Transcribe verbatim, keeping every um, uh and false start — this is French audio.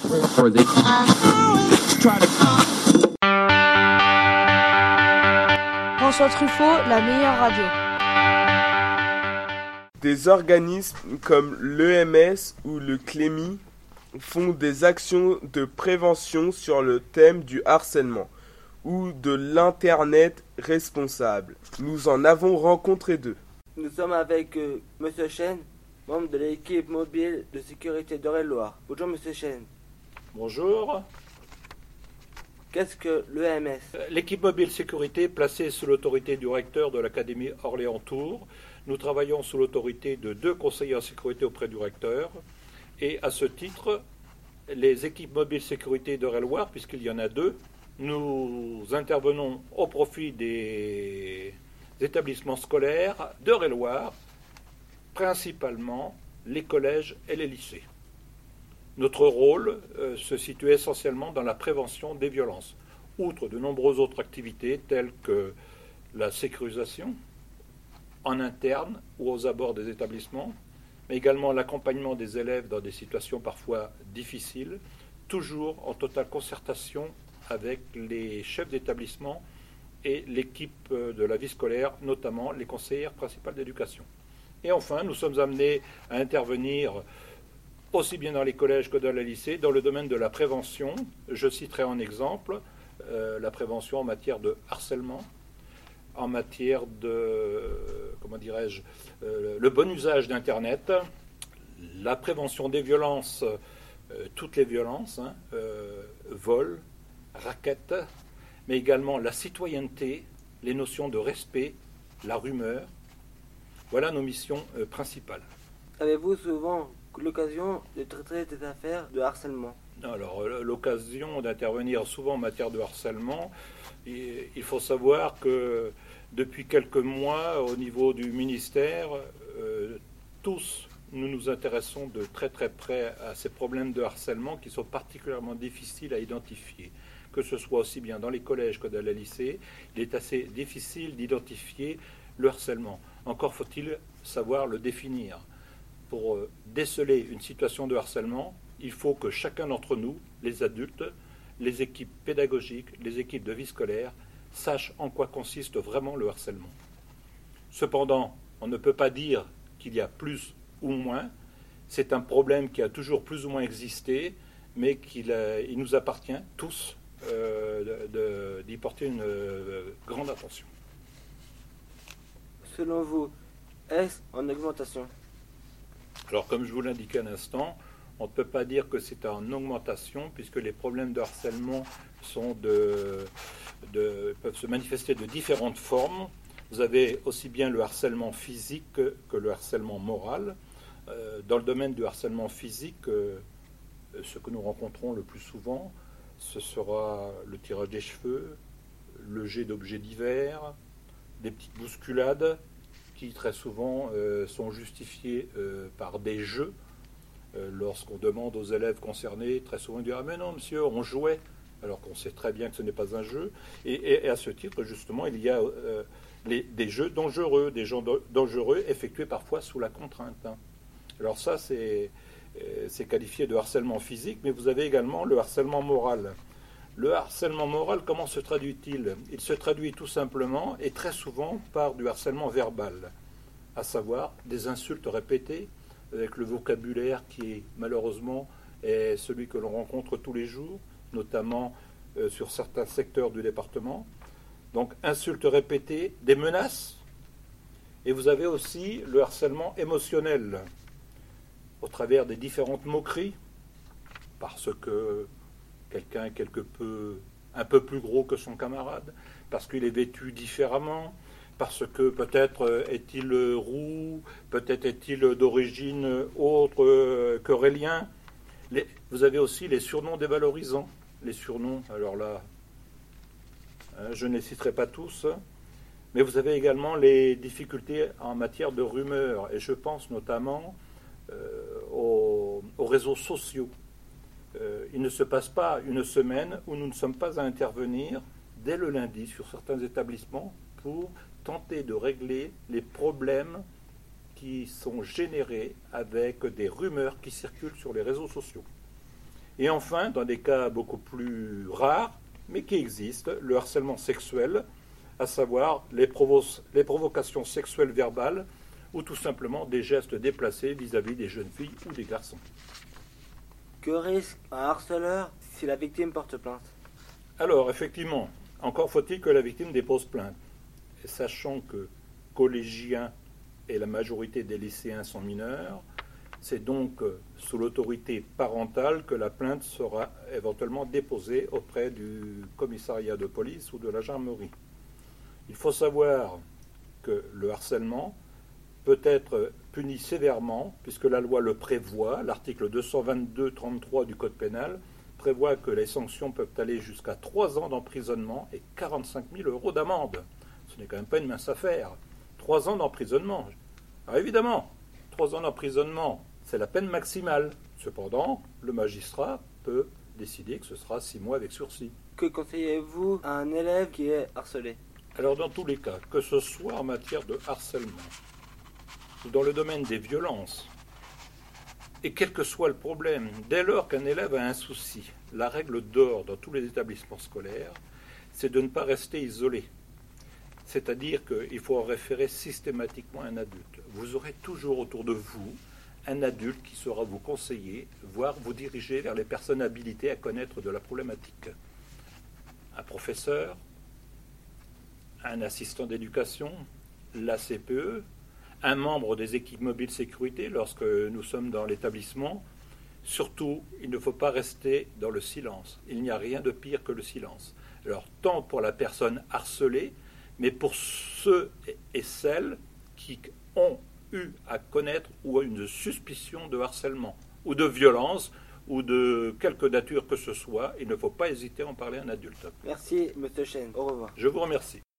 François Truffaut, la meilleure radio. Des organismes comme l'E M S ou le C L E M I font des actions de prévention sur le thème du harcèlement ou de l'Internet responsable. Nous en avons rencontré deux. Nous sommes avec euh, Monsieur Chen, membre de l'équipe mobile de sécurité d'Eure-et-Loir. Bonjour Monsieur Chen. Bonjour. Qu'est-ce que l'E M S? L'équipe mobile sécurité placée sous l'autorité du recteur de l'Académie Orléans-Tours. Nous travaillons sous l'autorité de deux conseillers en sécurité auprès du recteur. Et à ce titre, les équipes mobiles sécurité d'Eure-et-Loir, puisqu'il y en a deux, nous intervenons au profit des établissements scolaires d'Eure-et-Loir, principalement les collèges et les lycées. Notre rôle euh, se situe essentiellement dans la prévention des violences, outre de nombreuses autres activités telles que la sécurisation en interne ou aux abords des établissements, mais également l'accompagnement des élèves dans des situations parfois difficiles, toujours en totale concertation avec les chefs d'établissement et l'équipe de la vie scolaire, notamment les conseillères principales d'éducation. Et enfin, nous sommes amenés à intervenir aussi bien dans les collèges que dans les lycées, dans le domaine de la prévention. Je citerai en exemple euh, la prévention en matière de harcèlement, en matière de, comment dirais-je, euh, le bon usage d'Internet, la prévention des violences, euh, toutes les violences, hein, euh, vol, raquettes, mais également la citoyenneté, les notions de respect, la rumeur. Voilà nos missions euh, principales. Avez-vous souvent l'occasion de traiter des affaires de harcèlement? Alors, l'occasion d'intervenir souvent en matière de harcèlement, il faut savoir que depuis quelques mois, au niveau du ministère, euh, tous nous nous intéressons de très très près à ces problèmes de harcèlement qui sont particulièrement difficiles à identifier. Que ce soit aussi bien dans les collèges que dans les lycées, il est assez difficile d'identifier le harcèlement. Encore faut-il savoir le définir. Pour déceler une situation de harcèlement, il faut que chacun d'entre nous, les adultes, les équipes pédagogiques, les équipes de vie scolaire, sachent en quoi consiste vraiment le harcèlement. Cependant, on ne peut pas dire qu'il y a plus ou moins. C'est un problème qui a toujours plus ou moins existé, mais qu'il a, il nous appartient tous euh, de, de, d'y porter une euh, grande attention. Selon vous, est-ce en augmentation? Alors, comme je vous l'indiquais à l'instant, on ne peut pas dire que c'est en augmentation, puisque les problèmes de harcèlement sont de, de, peuvent se manifester de différentes formes. Vous avez aussi bien le harcèlement physique que, que le harcèlement moral. Euh, dans le domaine du harcèlement physique, euh, ce que nous rencontrons le plus souvent, ce sera le tirage des cheveux, le jet d'objets divers, des petites bousculades, qui très souvent euh, sont justifiés euh, par des jeux. Euh, lorsqu'on demande aux élèves concernés, très souvent ils disent « Ah mais non monsieur, on jouait », alors qu'on sait très bien que ce n'est pas un jeu. Et, et, et à ce titre, justement, il y a euh, les, des jeux dangereux, des jeux dangereux effectués parfois sous la contrainte. Hein. Alors ça, c'est, euh, c'est qualifié de harcèlement physique, mais vous avez également le harcèlement moral. Le harcèlement moral, comment se traduit-il? Il se traduit tout simplement et très souvent par du harcèlement verbal, à savoir des insultes répétées avec le vocabulaire qui est malheureusement est celui que l'on rencontre tous les jours, notamment euh, sur certains secteurs du département. Donc insultes répétées, des menaces, et vous avez aussi le harcèlement émotionnel au travers des différentes moqueries, parce que quelqu'un est quelque peu, un peu plus gros que son camarade, parce qu'il est vêtu différemment, parce que peut-être est-il roux, peut-être est-il d'origine autre qu'aurélien. Les, vous avez aussi les surnoms dévalorisants. Les surnoms, alors là, hein, je ne les citerai pas tous, mais vous avez également les difficultés en matière de rumeurs, et je pense notamment euh, aux, aux réseaux sociaux. Euh, il ne se passe pas une semaine où nous ne sommes pas à intervenir dès le lundi sur certains établissements pour tenter de régler les problèmes qui sont générés avec des rumeurs qui circulent sur les réseaux sociaux. Et enfin, dans des cas beaucoup plus rares, mais qui existent, le harcèlement sexuel, à savoir les, provo- les provocations sexuelles verbales ou tout simplement des gestes déplacés vis-à-vis des jeunes filles ou des garçons. Que risque un harceleur si la victime porte plainte? Alors, effectivement, encore faut-il que la victime dépose plainte. Et sachant que collégiens et la majorité des lycéens sont mineurs, c'est donc sous l'autorité parentale que la plainte sera éventuellement déposée auprès du commissariat de police ou de la gendarmerie. Il faut savoir que le harcèlement peut être puni sévèrement, puisque la loi le prévoit. L'article deux cent vingt-deux trente-trois du Code pénal prévoit que les sanctions peuvent aller jusqu'à trois ans d'emprisonnement et quarante-cinq mille euros d'amende. Ce n'est quand même pas une mince affaire. Trois ans d'emprisonnement. Alors évidemment, trois ans d'emprisonnement, c'est la peine maximale. Cependant, le magistrat peut décider que ce sera six mois avec sursis. Que conseillez-vous à un élève qui est harcelé? Alors dans tous les cas, que ce soit en matière de harcèlement ou dans le domaine des violences, et quel que soit le problème, dès lors qu'un élève a un souci, la règle d'or dans tous les établissements scolaires, c'est de ne pas rester isolé. C'est-à-dire qu'il faut en référer systématiquement à un adulte. Vous aurez toujours autour de vous un adulte qui saura vous conseiller, voire vous diriger vers les personnes habilitées à connaître de la problématique. Un professeur, un assistant d'éducation, l'A C P E, un membre des équipes mobiles sécurité lorsque nous sommes dans l'établissement. Surtout, il ne faut pas rester dans le silence. Il n'y a rien de pire que le silence. Alors, tant pour la personne harcelée, mais pour ceux et celles qui ont eu à connaître ou à une suspicion de harcèlement ou de violence ou de quelque nature que ce soit, il ne faut pas hésiter à en parler à un adulte. Merci, monsieur Chen. Au revoir. Je vous remercie.